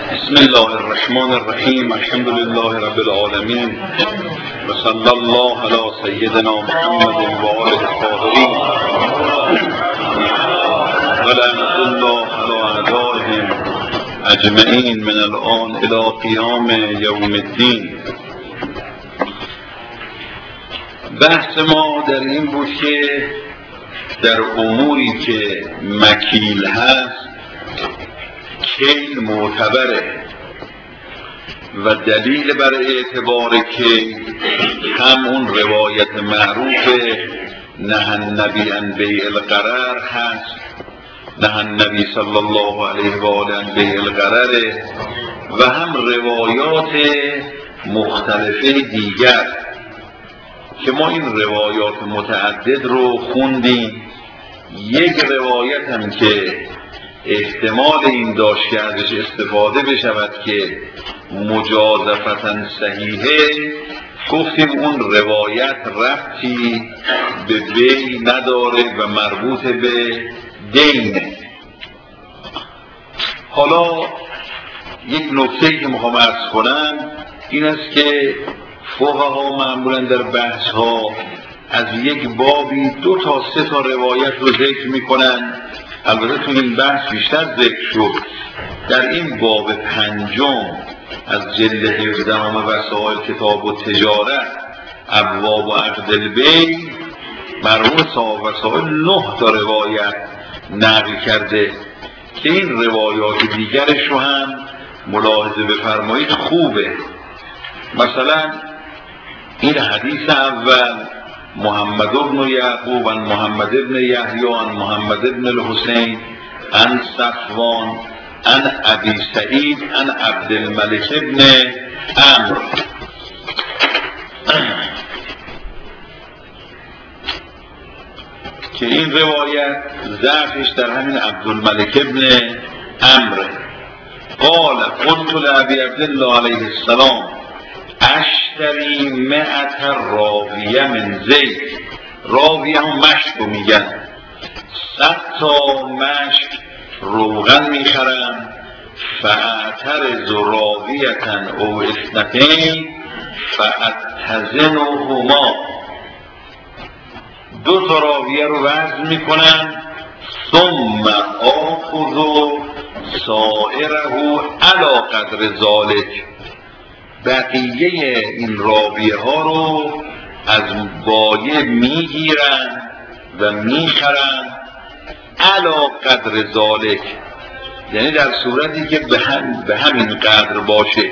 بسم الله الرحمن الرحیم. الحمد لله رب العالمین و صلی الله علی سیدنا محمد و آله الطاهرین و لعنة الله علی اعدائهم اجمعین من الآن الی قیام یوم الدین. بحث ما در این بود که در اموری که مکیل هست کیل معتبره و دلیل برای اعتبار کیل هم اون روایت معروف نهی النبی عن بیع الغرر هست، نهی النبی صلی الله علیه و آله عن بیع الغرر، و هم روایات مختلفه دیگر که ما این روایات متعدد رو خوندیم. یک روایت هم که احتمال این داشت که ازش استفاده بشود که مجازفتا صحیحه، گفتیم اون روایت ربطی به بی نداره و مربوط به دینه. حالا یک نکته‌ای که میخوام عرض کنم این است که فقها معمولا در بحث ها از یک بابی 2 تا 3 تا روایت رو ذکر میکنن. البته تو این بحث بیشتر ذکر شد. در این باب 5 از جلد 17 وسائل کتاب و تجارت ابواب و عقد البیع مرحوم صاحب وسائل 9 تا روایت نقل کرده که این روایات دیگرش رو هم ملاحظه بفرمایید خوبه. مثلا این حدیث اول محمد بن یعقوب عن محمد بن یحیی عن محمد بن الحسین عن صفوان عن ابی سعید عن عبدالملک بن عمرو، که این روایت ضعفش در همین عبدالملک بن عمرو. قال قلت لابی عبدالله علیه السلام اشتری 100 راویه من زیت. راویه هم مشک رو میگن. 100 تا مشک روغن میخرم. فاعترض راویتن او اثنتین فاتزنهما. 2 تا راویه رو وزن میکنم. ثم آخذ سائره علی قدر ذالک. بقیه این راویه ها رو از بایه میگیرن و میخرن علی قدر ذالک، یعنی در صورتی که به همین قدر باشه.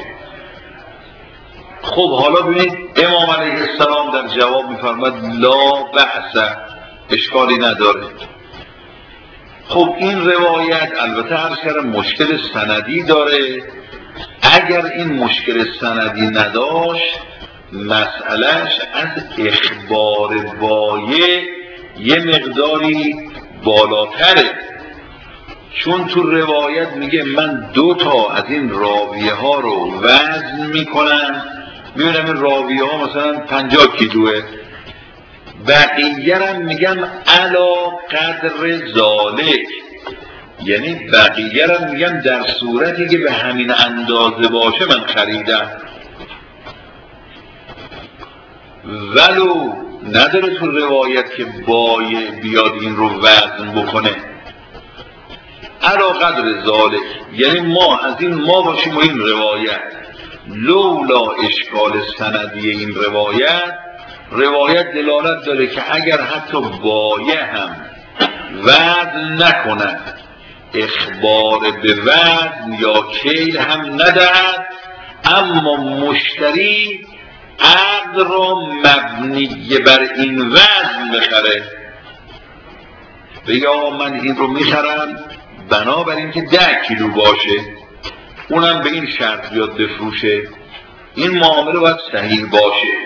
خب حالا ببینید امام علیه السلام در جواب میفرماد لا بأس، اشکالی نداره. خب این روایت البته عرض کردم مشکل سندی داره. اگر این مشکل سندی نداشت مسئلهش از اخبار بایع یه مقداری بالاتره، چون تو روایت میگه من 2 تا از این راویه ها رو وزن میکنم، میبینم این راویه ها مثلا 50 کیلوه، بقیه هم میگم علی قدر ذالک، یعنی بقیه رو میگم در صورتی که به همین اندازه باشه من خریدم. ولو نداره تو روایت که بایع بیاد این رو وزن بکنه. علی قدر ذالک یعنی ما از این ما باشیم و این روایت، لولا اشکال سندی این روایت دلالت داره که اگر حتی بایع هم وزن نکنه، اخبار به وزن یا کیل هم ندهد، اما مشتری عقد را مبنی بر این وزن بخره. بگه من این رو میخرم بنابراین که 10 کیلو باشه، اونم به این شرط بیاد بفروشه. این معامله باید صحیح باشه.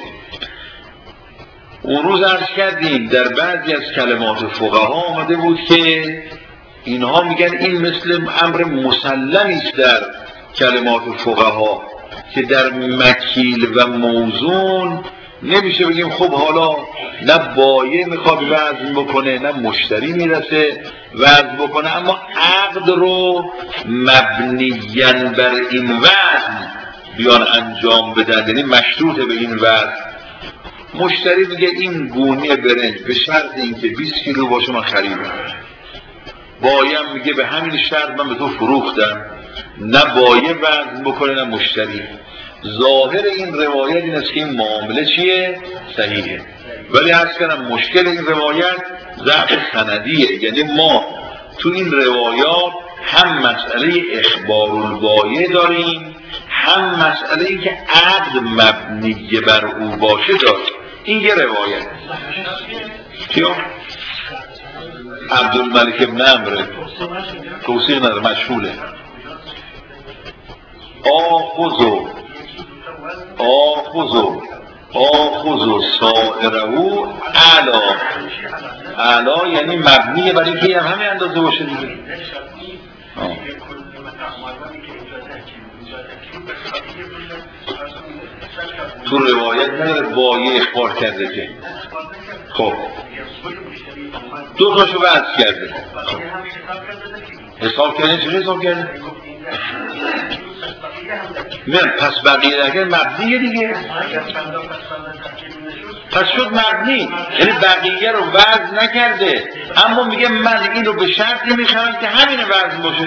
اون روز عرض کردیم در بعضی از کلمات فقها آمده بود که اینها میگن این مثل امر مسلمی است در کلمات فقها که در مکیل و موزون نمیشه بگیم خب حالا نه بایع میخواد وزن بکنه نه مشتری میرسه وزن بکنه، اما عقد رو مبنیاً بر این وزن بیان انجام بدن، یعنی مشروط به این وزن. مشتری میگه این گونی برنج به شرط اینکه 20 کیلو باشه من خریدم، بایع میگه به همین شرط من به تو فروختم. نه بایع وزن بکنه نه مشتری. ظاهر این روایت این است که این معامله چیه؟ صحیحه. ولی عرض کردم مشکل این روایت ضعف سندیه، یعنی ما تو این روایات هم مسئله اخبار البایع داریم، هم مسئله این که عقد مبنی بر او باشه داریم. این یه روایت. کیا؟ عبدالملک ابن عمرو توصیق نداره، مشهوله. آخذو سائرهو علا یعنی مبنیه برای اینکه هم همین اندازه باشه دیگه. تو روایت نداره بایع اخبار کرده که خب دو تاشو وضع کرده. حساب کرده چه حساب کرده؟ نه پس بقیه اگر مبنیه دیگه، پس شد مبنی، یعنی بقیه رو وزن نکرده، اما میگه من این رو به شرطی میخرم که همین وزن باشه.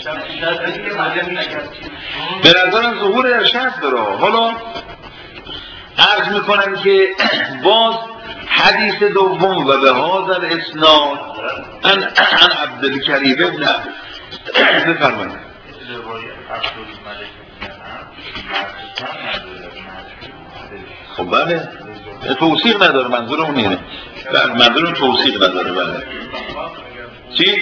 به نظرم ظهور ارشاد داره. حالا عرض میکنم که باز حدیث دوم و به هذا الاسناد عن عبدالکریم ابن بفرمایید. خب بله توثیق نداره، منظورم اینه. منظورم توثیق نداره. بله چی؟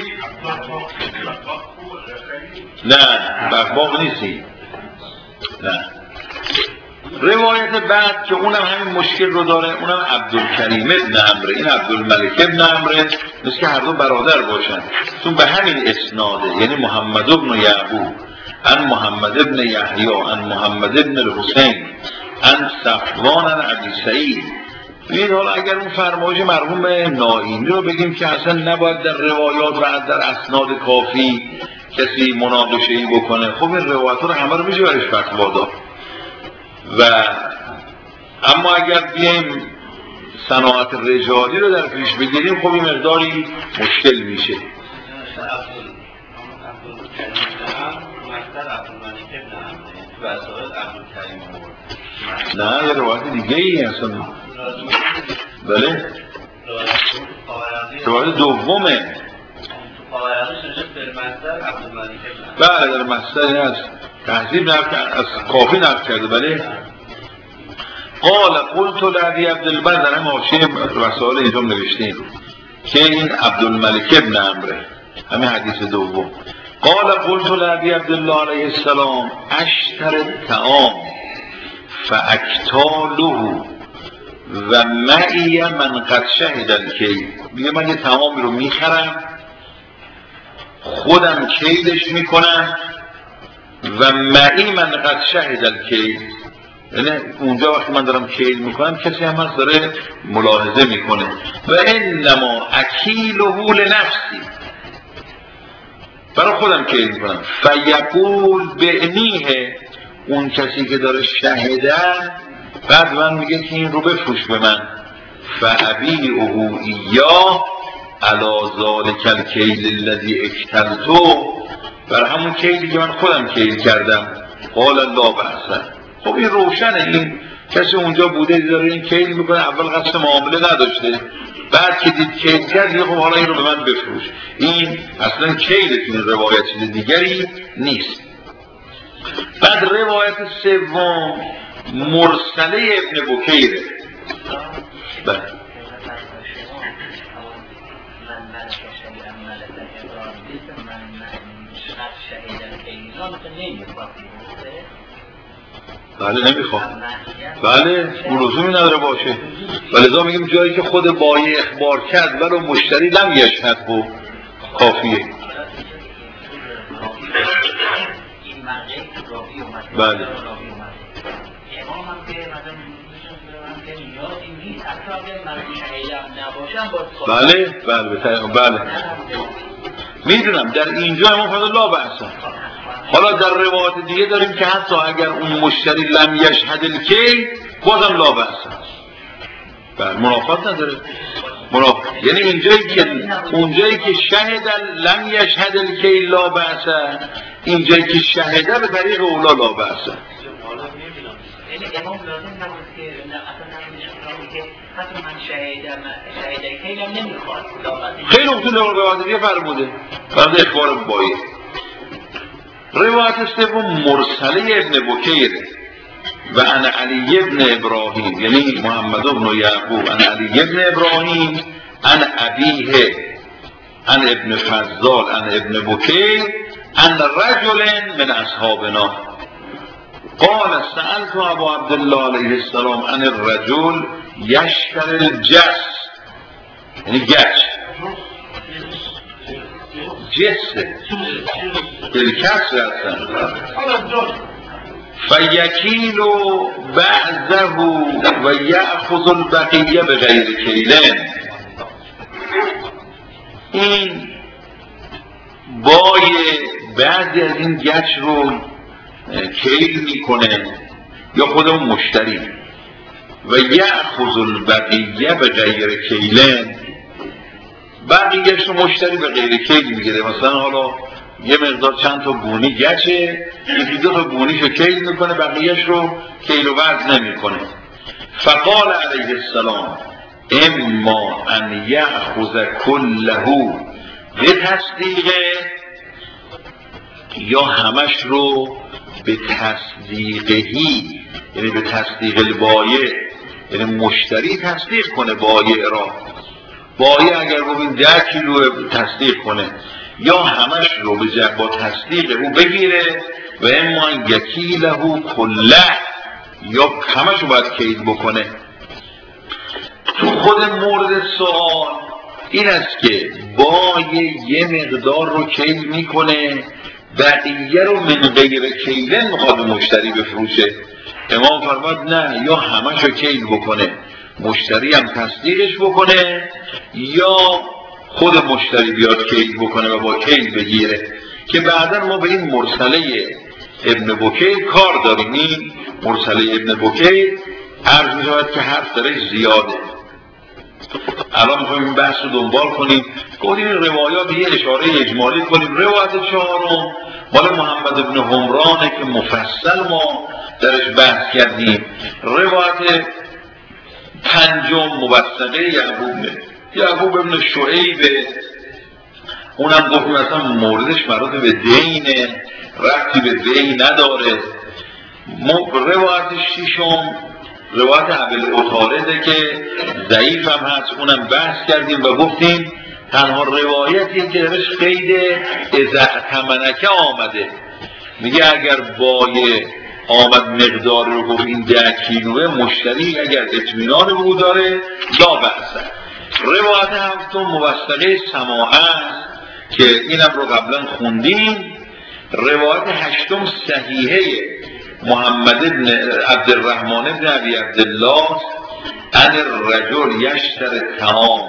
نه بقباق نیستی. نه روایت بعد که اونم همین مشکل رو داره، اونم عبدالکریم ابن عمرو. این عبدالملک ابن عمرو مثل که هر دو برادر باشن، چون به همین اسناده، یعنی محمد ابن یعقوب عن محمد ابن یحیی عن محمد ابن الحسین عن صفوان عن ابی سعید. ببینید حالا اگر اون فرمایش مرحوم نائینی رو بگیم که اصلا نباید در روایات و در اسناد کافی کسی مناقشه‌ای بکنه، خب این روایات رو همه رو میشه برش فتوا داد. و اما اگر بیایم صناعت رجالی رو در پیش بگیریم خب این مقداری مشکل میشه. نه یه روایت دیگه ای اصلا. بله روایت دومه. بله در مصدری هست، تحضیب از کافی نقل کرده. بله قال قلت لعبی عبدالبر، در هم حاشیه رسائل اینجا نوشتیم که این عبدالملک ابن عمرو، همین حدیث دوم. قال قلت لعبی عبدالله علیه السلام اشتر الطعام فاکتاله و معی من قد شهد الکیل. میگه من یه طعامی رو میخرم خودم کیلش میکنم و معی من قد شهد الکیل، یعنی اونجا وقتی من دارم کیل میکنم کسی هم هست داره ملاحظه میکنه. و انما اکیله لنفسی، برای خودم کیل میکنم. فیقول بعنیه، اون کسی که داره شهدن بعد من میگه که این رو بفروش به من. فابیعه ایاه علی ذلک الکیل الذی اکتلته، بر همون کیلی که من خودم کیل کردم. قال لا بأس. خب این روشنه، این کسی اونجا بوده داره این کیل میکنه، اول قصد معامله نداشته، بعد که دید کیل کرد خب حالا این رو به من بفروش. این اصلا کیل تو این روایت چیز دیگری نیست. بعد روایت سوم مرسله ابن بکیره. بله بله نمیخوام. بله اون لزومی نداره باشه، ولذا میگیم جایی که خود بایع اخبار کرد ولو مشتری لم یشهد و کافیه. بله امام هم که مثلا هم که نیازی نیست حتی اگر من شهیدم نباشم بله میدونم در اینجا امام فرمود لا بأس. حالا در روایات دیگه داریم که حتی اگر اون مشتری لم یشهد الکی بازم لا بأس، منافات نداره. یعنی اونجایی که شهد لم یشهد الکی لا بأس، اینجایی که شهده به طریق اولا لا بأس. یعنی امام لازم نبود که اصلا که حتی من شهیده کی هم نمیخواد لا بأس. خیلی اصول روایات دیگه فرموده برای اخبار بایی. روایت سوم مرسله ابن بکیر و عن علی ابن ابراهیم، یعنی محمد ابن یعقوب عن علی ابن ابراهیم عن ابیه عن ابن فضال عن ابن بکیر عن رجل من اصحابنا قال سألت ابا عبدالله علیه السلام عن الرجل یشتری الجس، یعنی گچ جسه بالکسر هستن، فیکیل بعضه و یأخذ البقیه به غیر کیلن. این بای بعضی از این گچ رو کیل میکنه یا خودمون مشتری، و یأخذ البقیه به غیر کیلن، بقیهش رو مشتری به غیر کیل میگیره. مثلا حالا یه مقدار چند تا بونی گچه، یکی دو تا بونیشو کیل میکنه، بقیهش رو کیل و وزن نمیکنه. فقال علیه السلام اما ان یأخذ کله به تصدیقه، یا همش رو به تصدیقهی، یعنی به تصدیق البایع، یعنی مشتری تصدیق کنه بایع را. بایع اگر ببین 10 کیلو تصدیق کنه، یا همش رو با تصدیق او بگیره، و اما یکیله کله، یا همش رو باید کیل بکنه. تو خود مورد سوال این است که بایع یه مقدار رو کیل میکنه، بقیه رو من غیر کیلن میخواد مشتری بفروشه. امام فرمود نه، یا همش رو کیل بکنه، مشتری هم تصدیقش بکنه، یا خود مشتری بیاد کیل بکنه و با کیل بگیره. که بعدا ما به این مرسله ابن بکیر کار داریم. این مرسله ابن بکیر عرض می‌شود که حرف درش زیاده. الان می‌خوایم این بحث رو دنبال کنیم. گفتیم این روایات یه اشاره اجمالی کنیم. روایت چهارم مال محمد ابن حمرانه که مفصل ما درش بحث کردیم. روایت پنجم موثقه یعقوب ابن شعیب، اونم گفتیم اصلا موردش مربوط به دینه، ربطی به دین نداره. روایت ششم روایت ابوالعطارده که ضعیف هم هست، اونم بحث کردیم و گفتیم تنها روایتی که درش قید اذا اعتمنک آمده، میگه اگر بایع آمد مقدار رو گفت این 10 کیلوه، مشتری اگر اطمینان به او داره لا بأس. روایت هفتم موثقه سماع است که اینم رو قبلا خوندیم. روایت هشتم صحیحه محمد ابن عبدالرحمن ابن ابی عبدالله ان الرجل یشتری الطعام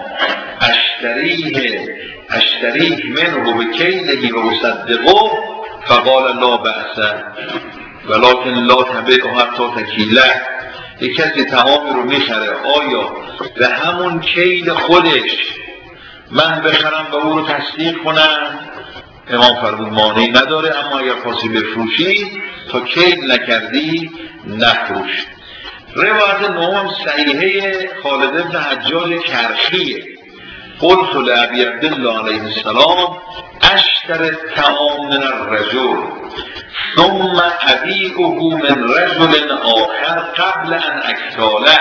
اشتریه منه بکیله و اصدقه فقال لا بأس ولکن لا تبعه حتی تکیله. یک کسی طعامی رو میخره، آیا به همون کیل خودش من بخرم و او رو تصدیق کنم؟ امام فرمود مانعی نداره، اما اگر خاصی بفروشی تا کیل نکردی نفروش. روایت نهم صحیحه خالد بن حجاج کرخیه قلت لابی عبدالله علیه السلام اشتری الطعام من الرجل ثم ابیعه من رجل آخر قبل ان اکتاله.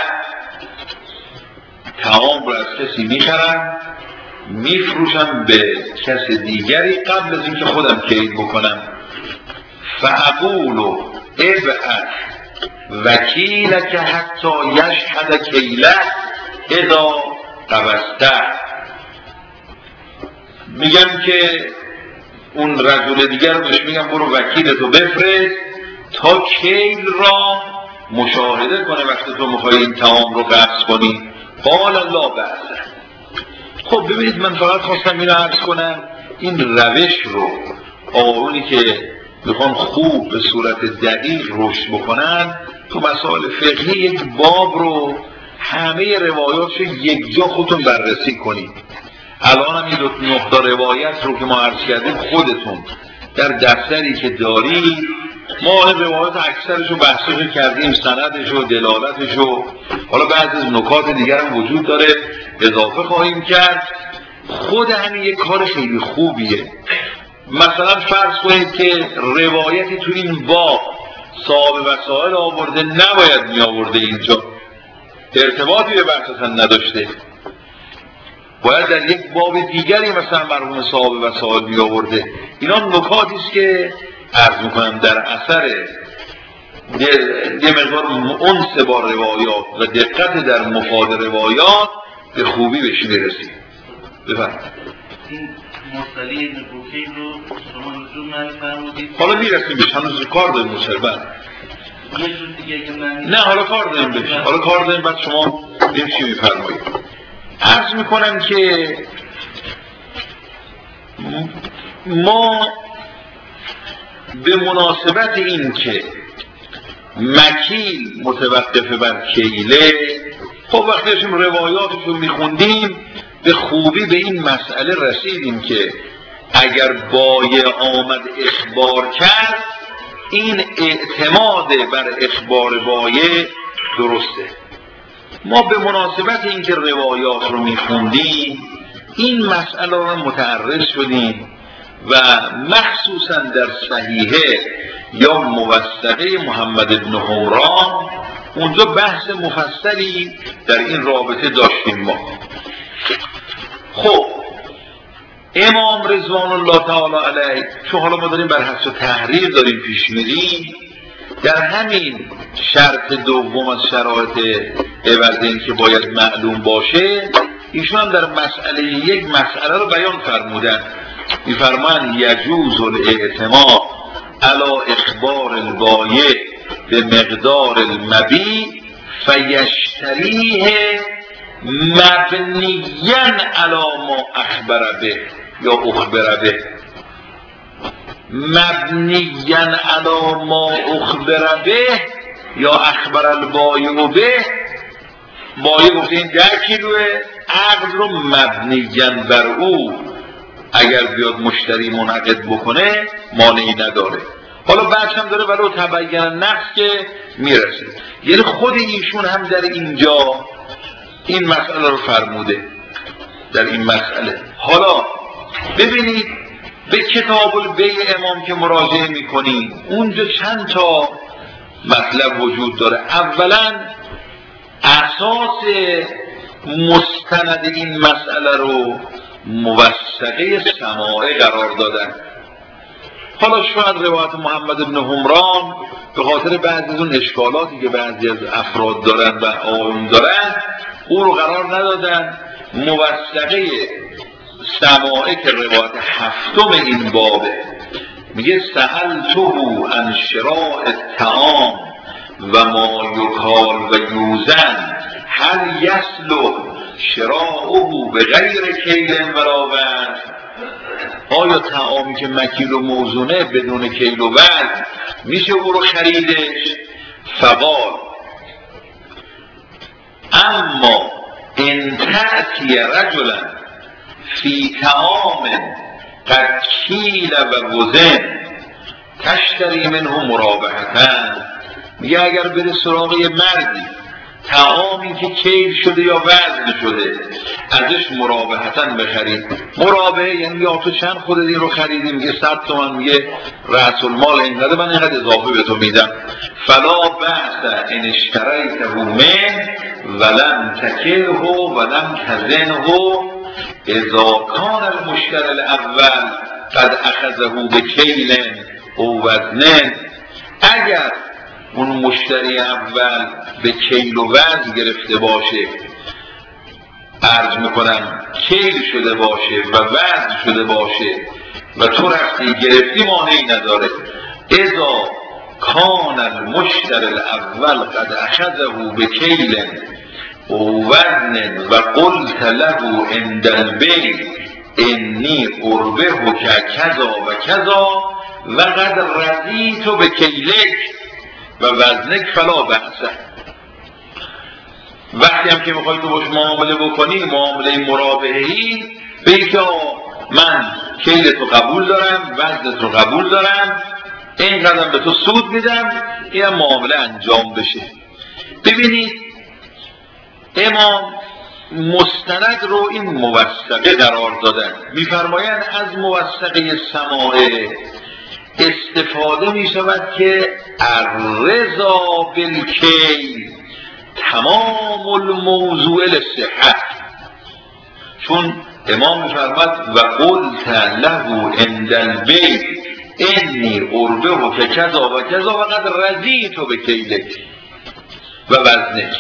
طعام رو از کسی میخرم میفروشم به کس دیگری قبل از اینکه خودم کیل بکنم. فاقول ابعث وکیلک حتی یشهد کیله اذا قبضته. میگم که اون رجل دیگر رو بهش میگم برو وکیلتو بفرست تا کیل را مشاهده کنه وقتی تو میخوای این طعام رو قبض کنی؟ قال لا بأس. خب ببینید من فقط خواستم اینو عرض کنم این روش رو آقایونی که میخوان خوب به صورت دقیق رشد بکنن تو مسائل فقهی یک باب رو همه روایاتش یک جا خودتون بررسی کنید. الان هم این 9 روایت رو که ما عرض کردیم خودتون در دفتری که دارید، ما روایات اکثرش رو بحثش کردیم، سندش و دلالتش و حالا بعضی از نکات دیگر هم وجود داره اضافه خواهیم کرد. خود همین یک کار خیلی خوبیه. مثلا فرض کنید که روایتی تو این باب صاحب وسائل آورده نباید می آورده، اینجا ارتباطی به بحث نداشته، باید در یک باب دیگری مثلا مرحوم صاحب وسائل می آورده. اینا نکاتی است که عرض میکنم در اثر یه مقدار انس با روایات و دقت در مفاد روایات به خوبی بهش میرسید. بفرمایید. این مصطلح نبوکی رو شما لزوم نفرمودید؟ حالا میرسیم بهش، هنوز کار داریم مصربت. یه جور دیگه که من نه حالا کار داریم بهش، حالا کار داریم بعد شما بهم چی میفرمایید. عرض میکنم که ما به مناسبت این که مکیل متوقف بر کیله، خب وقتی داشتیم روایاتش رو میخوندیم به خوبی به این مسئله رسیدیم که اگر بایع آمد اخبار کرد این اعتماد بر اخبار بایع درسته. ما به مناسبت این که روایات رو میخوندیم این مسئله رو متعرض شدیم و مخصوصا در صحیحه یا موثقه محمد بن حمران اونجا بحث مفصلی در این رابطه داشتیم ما. خب امام رضوان الله تعالی علیه، چون حالا ما داریم بر حفظ و تحریر داریم پیش میریم، در همین شرط دوم از شرایط عوضین که باید معلوم باشه ایشون هم در مسئله یک مسئله رو بیان فرمودن. میفرمان یجوز الاعتماد علی اخبار البایع به مقدار المبیع فیشتریه مبنیاً علی ما اخبر به یا اخبر به. مبنیاً علی ما اخبر به یا اخبر البایع به. بایع گفته این 10 کیلوه، عقد رو مبنیاً بر او اگر بیاد مشتری منعقد بکنه مانعی نداره. حالا بحث هم داره ولو تبین نقص که میرسه. یعنی خود ایشون هم در اینجا این مسئله رو فرموده در این مسئله. حالا ببینید به کتاب البیع امام که مراجعه میکنیم اونجا چند تا مطلب وجود داره. اولا اساس مستند این مسئله رو موثقه سماعه قرار دادن. حالا شاید روایت محمد بن حمران به خاطر بعضی از اون اشکالاتی که بعضی از افراد دارن و آیون دارن او رو قرار ندادن. موثقه سماعه که روایت 7 این بابه میگه سألته عن شراء الطعام و ما یکال و یوزن هل یصلح شراؤه به غیر کیل ولا وزن. آیا طعامی که مکیل و موزونه بدون کیل و وزن میشه او رو خریدش؟ فقال اما ان تأتی رجلا فی طعام قد کیل و وزن تشتری منه مرابحتن. میگه اگر بره سراغ یه مردی طعامی که کیل شده یا وزن شده ازش مرابحتن بخرید. مرابحه یعنی یا تو چند خودت این رو خریدی، میگه 100 تومن، میگه رأس المال اینقدر، من اینقدر اضافه به تو میدم. فلا بأس ان اشتریته من ولم تکله ولم تزنه اذا کان المشتری الاول قد اخذه بکیل او وزن. اگر اون مشتری اول به کیل و وزن گرفته باشه، عرض میکنم کیل شده باشه و وزن شده باشه و تو رفتی گرفتی مانعی نداره. اذا کان المشتری الاول قد اخذه بکیل و وزن و قلت له عند البیع انی اربه کذا و کذا و قد رضیت بکیلک و وزنک فلا بأس. وقتی هم که میخوای تو باش معامله بکنی، معامله مرابحه‌ای، بگی که من کیل تو قبول دارم، وزن تو قبول دارم، این قدم به تو سود میدم، این هم معامله انجام بشه. ببینید امام مستند رو این موثقه قرار دادن. میفرمایند از موثقه سماعه استفاده می شود که الرضا بالکیل تمام الموضوع للصحت. چون امام میفرماد و قلت له عند البیع انی اربه که کذا و کذا و قد رضیت بکیلک و وزنک.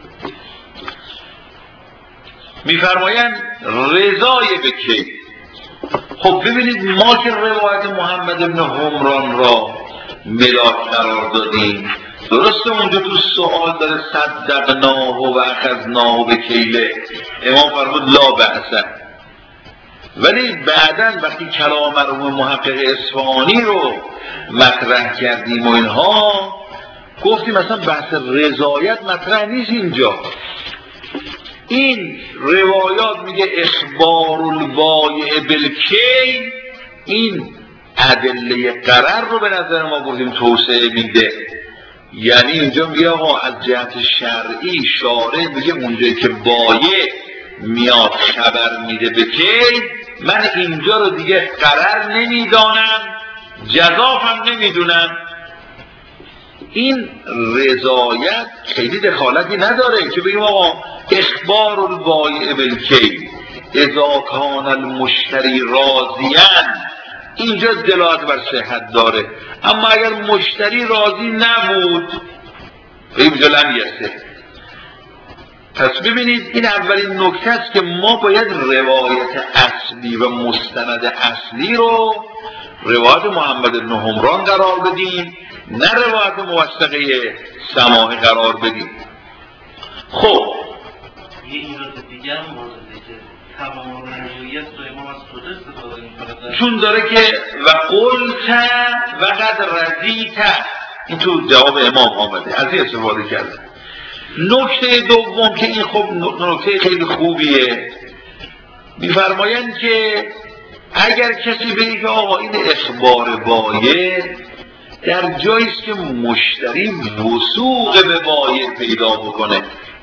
میفرمایند رضای بکیل. خب ببینید ما که روایت محمد بن حمران را ملاک قرار دادیم، درسته اونجا تو سوال داره صدقناه و اخذناه بکیله، امام فرمود لا بأس. ولی بعداً وقتی کلام مرحوم محقق اصفهانی رو مطرح کردیم و اینها گفتیم مثلا بحث رضایت مطرح نیست اینجا. این روایات میگه اخبار البایع بالکیل، این ادله قرر رو به نظر ما گفتیم توسعه میده. یعنی اینجا میگه آقا از جهت شرعی شارع میگه اونجایی که بایع میاد خبر میده به کیل، من اینجا رو دیگه قرر نمیدانم، جزاف هم نمیدونم. این رضایت خیلی دخالتی نداره که بگیم آقا اخبار البایع بالکیل اذا کان المشتری راضیاً، اینجا دلالت بر صحت داره. اما اگر مشتری راضی نبود اینجا لم یصح. پس ببینید این اولین نکته است که ما باید روایت اصلی و مستند اصلی رو روایت محمد بن حمران قرار بدیم، نه روایت موثقه سماعه قرار بدیم. خب یه ایراد دیگه هم موجوده که تمام روایت رو امام از کجا استفاده می‌کنه؟ چون داره که و قلت و قد رضیت، این تو جواب امام آمده، از این استفاده کرده. نکته دوم که این خب نکته خیلی خوبیه، میفرمایند که اگر کسی بگه که آقا این اخبار بایع در جایی است که مشتری وثوق به بایع پیدا بکنه،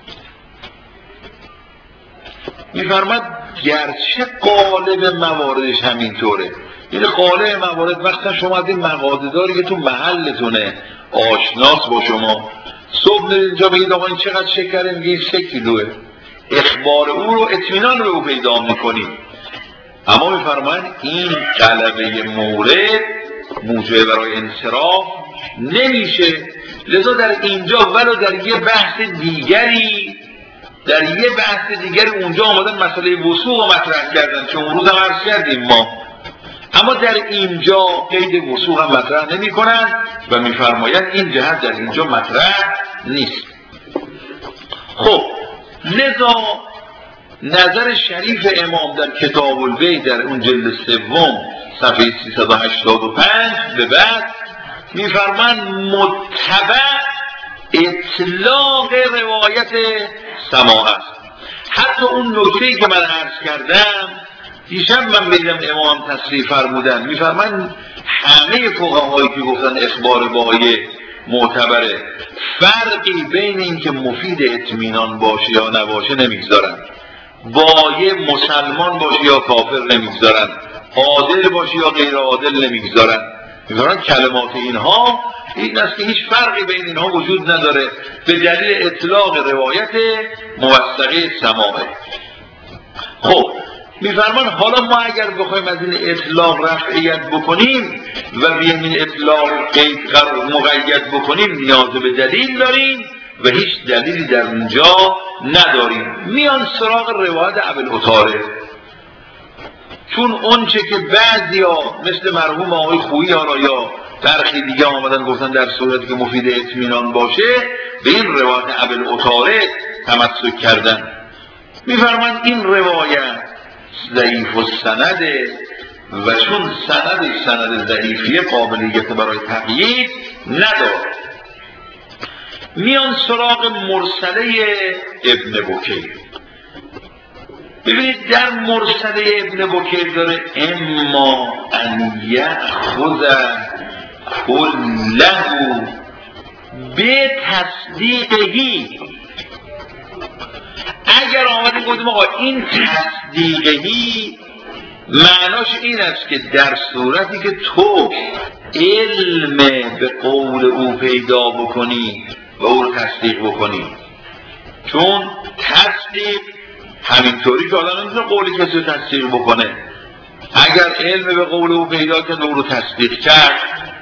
میفرماد گرچه قالب مواردش همینطوره، یعنی قالب موارد وقتا شما از این مغازه داری که تو محلتونه آشناس با شما، صبح نرید اینجا بگید آقا این چقدر شکره، میگه 3 کیلوه، اخبار او رو اطمینان رو پیدا میکنیم. اما میفرمایند این غلبه مورد موجب برای انصراف نمیشه. لذا در اینجا ولو در یه بحث دیگری اونجا آمدن مسئله وثوق رو مطرح کردن، چون اون روز هم عرض کردیم ما، اما در اینجا قید وثوق هم مطرح نمی کنن و میفرمایند این جهت در اینجا مطرح نیست. خب لذا نظر شریف امام در کتاب البیع در اون جلد 3 صفحه 385 به بعد میفرمایند متبع اطلاق روایت سماع است. حتی اون نکته‌ای که من عرض کردم دیشب من دیدم امام تصریح فرمودن، میفرمایند همه فقهایی که گفتن اخبار بایع معتبره، فرقی بین این که مفید اطمینان باشه یا نباشه نمیگذارن، بایع مسلمان باشه یا کافر نمیگذارن، عادل باشه یا غیر عادل نمیگذارن. میفرمایند کلمات اینها این است که هیچ فرقی بین اینها وجود نداره به دلیل اطلاق روایت موثقه سماعه. خب میفرمایند حالا ما اگر بخوایم از این اطلاق رفعیت بکنیم و بیایم این اطلاق قید مقید بکنیم نیاز به دلیل داریم و هیچ دلیلی در اونجا نداریم. میان سراغ روایت ابوالعطارد، چون اون چه که بعضیا مثل مرحوم آقای خویی یا برخی دیگه آمدن گفتن در صورتی که مفید اطمینان باشه به این روایت ابوالعطارد تمسک کردن. میفرمایند این روایت ضعیف السنده و چون سند ضعیفیه قابلیت برای تقیید نداره. میان سراغ مرسله ابن بکیر. ببینید در مرسله ابن بکیر داره اما ان یأخذ کله به تصدیقهی. اگر آمدیم گفتیم آقا این تصدیقهی معناش این است که در صورتی که تو علم به قول او پیدا بکنی و او رو تصدیق بکنی، چون تصدیق همینطوری که آدم نمیتونه قول کسی رو تصدیق بکنه. اگر علم به قول او پیدا کرد و او رو تصدیق کرد،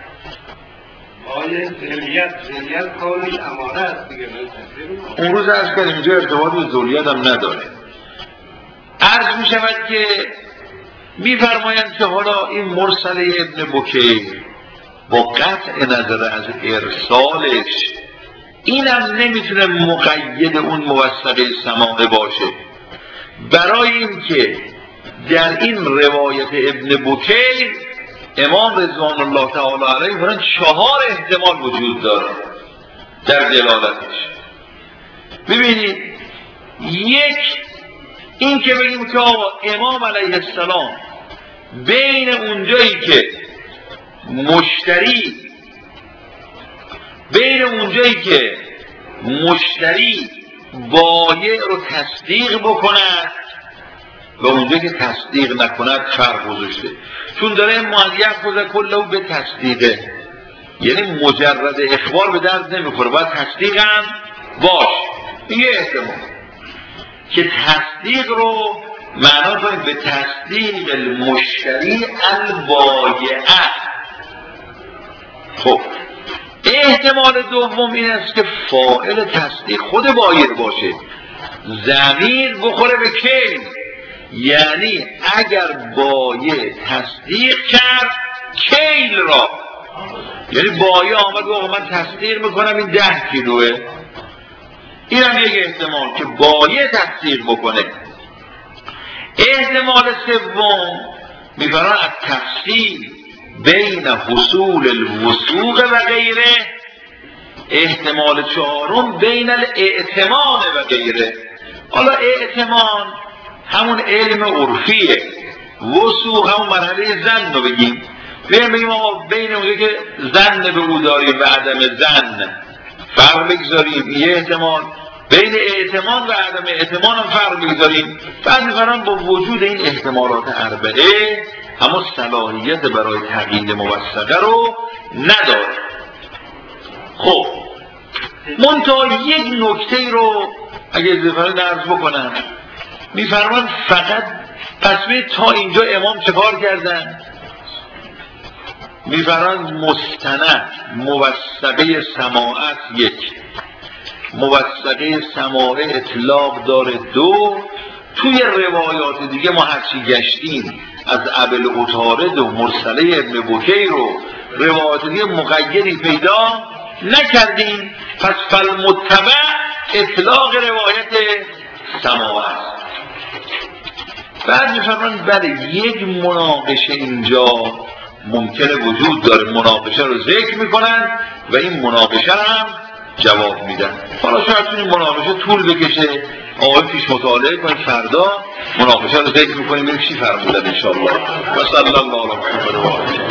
آیه ذلیت قول امانه است دیگه. اون روز عرض کردیم اینجا ارتباط به ذلیت هم نداره. عرض می شود که میفرمایند که حالا این مرسله ابن بکیر با قطع نظر از ارسالش اینم نمیتونه مقید اون موثقه سماعه باشه، برای اینکه در این روایت ابن بکیر امام رضوان الله تعالی علیه فرمودند 4 احتمال وجود داره در دلالتش. ببینید، یک این که بگیم که آقا امام علیه السلام بین اونجایی که مشتری بایع رو تصدیق بکند و اونجایی که تصدیق نکند فرق گذاشته، چون داره معیق خود کله به تصدیقه، یعنی مجرد اخبار به درد نمیخوره، باید تصدیق هم باش. این یه احتمال که تصدیق رو معنا کنید به تصدیق المشتری البایعه. خب احتمال دوم این است که فاعل تصدیق خود بایع باشه، ضمیر بخوره به کیل، یعنی اگر بایع تصدیق کرد کیل را، یعنی بایع آمد و من تصدیق میکنم این 10 کیلوه، این هم یک احتمال که بایع تصدیق بکنه. احتمال سوم میفرمان از تفصیل بین حصول الوثوق و غیره. احتمال چهارم بین الاعتمان و غیره. حالا اعتمان همون علم عرفیه، وثوق همون مرحله ظن رو بگیم آقا بین اونجا که ظن به او داریم و عدم ظن فرق بگذاریم، یه احتمال بین اعتمان و عدم اعتمان هم فرق بگذاریم. بعد می‌فرمایند با وجود این احتمالات اربعه اما صلاحیت برای تقیید موثقه رو نداره. خب منتها یک نکته رو اگه اضافه عرض بکنم، می‌فرمایند فقط پس تا اینجا امام چه کار کردن؟ می‌فرمایند مستند موثقه سماعت 1، موثقه سماعه اطلاق داره 2. توی روایات دیگه ما هرچی گشتیم از ابوالعطارد و مرسله ابن بکیر رو روایات دیگه مقیدی پیدا نکردیم، پس فالمتبع اطلاق روایت سماعه. بعد می‌فرمایند بله یک مناقشه اینجا ممکنه وجود داره، مناقشه رو ذکر میکنن و این مناقشه هم جواب میدن. حالا شاید این مناقشه طول بکشه، آقای پیش مطالعه کنید، فردا مناقشه رو ذکر میکنیم ببینیم چی فرمودن انشاءالله. و صلی الله علیه و